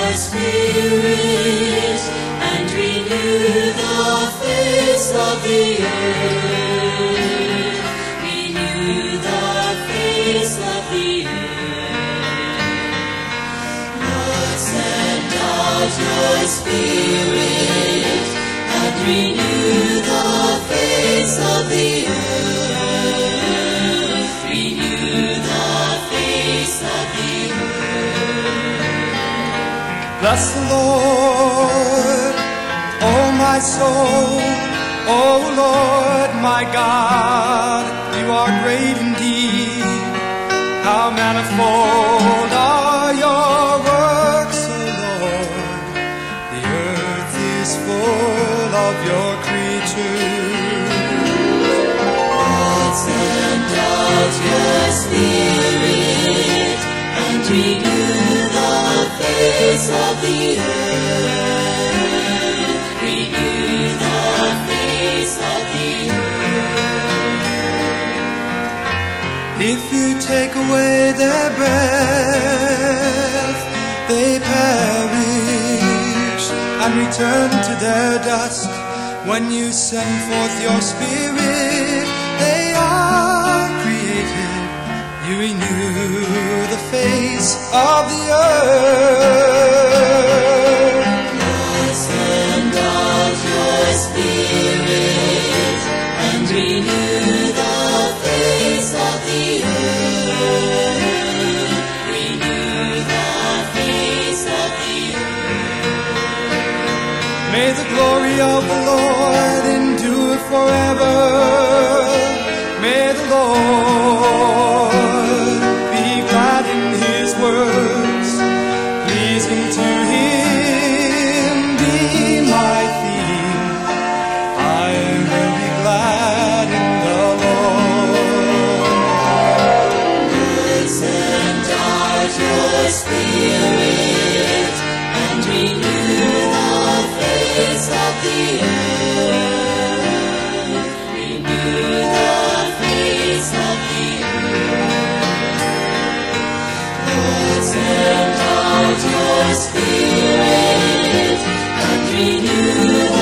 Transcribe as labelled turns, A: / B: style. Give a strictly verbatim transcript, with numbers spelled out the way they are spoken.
A: your Spirit and renew the face of the earth. Renew the face of the earth. Lord, send out your Spirit and renew the face of the earth. Renew the face of the earth.
B: Bless the Lord, oh my soul, oh Lord my God, you are great indeed. How manifold are your works, O Lord. The earth is full of your creatures.
A: Lord, send out your Spirit and renew the face of the earth. Renew the face of the earth.
B: If you take away their breath, they perish and return to their dust. When you send forth your Spirit, they are created. You renew the face of the earth.
A: Lord, send out your Spirit and renew the face of the earth. Renew the face of the earth.
B: May the glory of the Lord endure forever. May the Lord be glad in his words. Pleasing to him be my theme. I will be glad in the Lord.
A: Lord, send out your Spirit and renew the face of the earth. Renew the face of the earth. Lord, send out your Spirit and renew the